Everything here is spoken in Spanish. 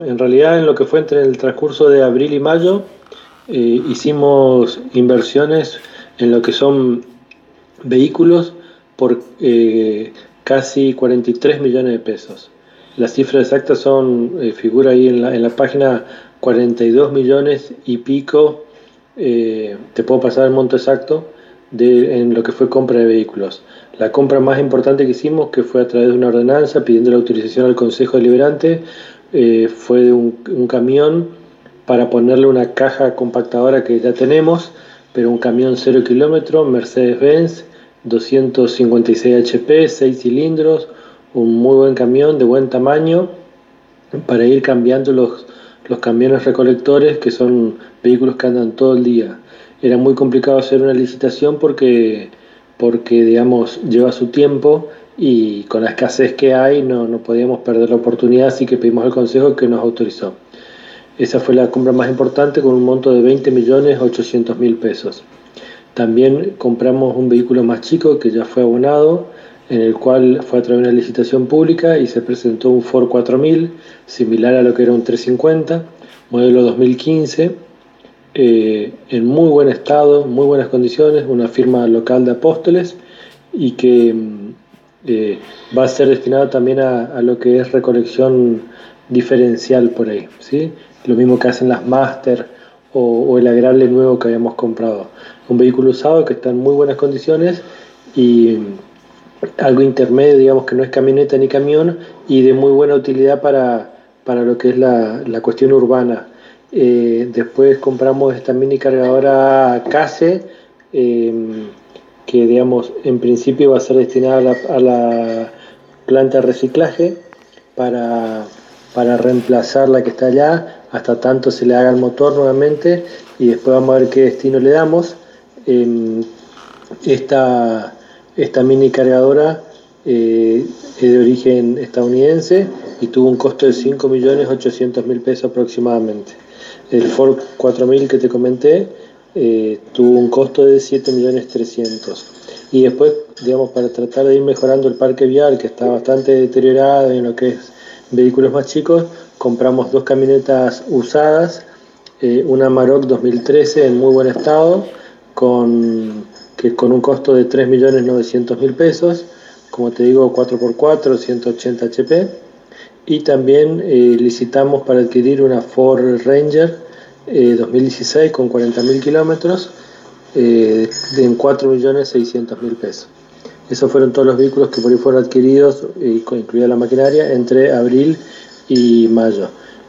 En realidad, en lo que fue entre el transcurso de abril y mayo, hicimos inversiones en lo que son vehículos por casi 43 millones de pesos. La cifra exacta figura ahí en la página 42 millones y pico. Te puedo pasar el monto exacto en lo que fue compra de vehículos. La compra más importante que hicimos, que fue a través de una ordenanza pidiendo la autorización al Consejo Deliberante, fue de un camión para ponerle una caja compactadora que ya tenemos, pero un camión 0 kilómetros, Mercedes-Benz, 256 HP, 6 cilindros, un muy buen camión de buen tamaño para ir cambiando los camiones recolectores, que son vehículos que andan todo el día. Era muy complicado hacer una licitación porque digamos, lleva su tiempo y con la escasez que hay no podíamos perder la oportunidad, así que pedimos al Consejo que nos autorizó. Esa fue la compra más importante con un monto de 20.800.000 pesos. También compramos un vehículo más chico que ya fue abonado, en el cual fue a través de una licitación pública y se presentó un Ford 4000, similar a lo que era un 350, modelo 2015, en muy buen estado, muy buenas condiciones, una firma local de Apóstoles y que va a ser destinado también a lo que es recolección diferencial por ahí, ¿sí? Lo mismo que hacen las Master o el Agrale nuevo que habíamos comprado. Un vehículo usado que está en muy buenas condiciones y algo intermedio, digamos que no es camioneta ni camión y de muy buena utilidad para lo que es la cuestión urbana. Después compramos esta mini cargadora Case, eh, que digamos en principio va a ser destinada a la planta de reciclaje para, para reemplazar la que está allá hasta tanto se le haga el motor nuevamente y después vamos a ver qué destino le damos. Eh, esta mini cargadora es de origen estadounidense y tuvo un costo de 5.800.000 pesos aproximadamente. El Ford 4000 que te comenté tuvo un costo de 7.300.000. Y después, digamos, para tratar de ir mejorando el parque vial, que está bastante deteriorado en lo que es vehículos más chicos, compramos dos camionetas usadas, una Amarok 2013 en muy buen estado, con un costo de 3.900.000 pesos, como te digo, 4x4, 180 HP, y también licitamos para adquirir una Ford Ranger 2016 con 40.000 kilómetros en 4.600.000 pesos. Esos fueron todos los vehículos que por ahí fueron adquiridos, incluida la maquinaria, entre abril y mayo.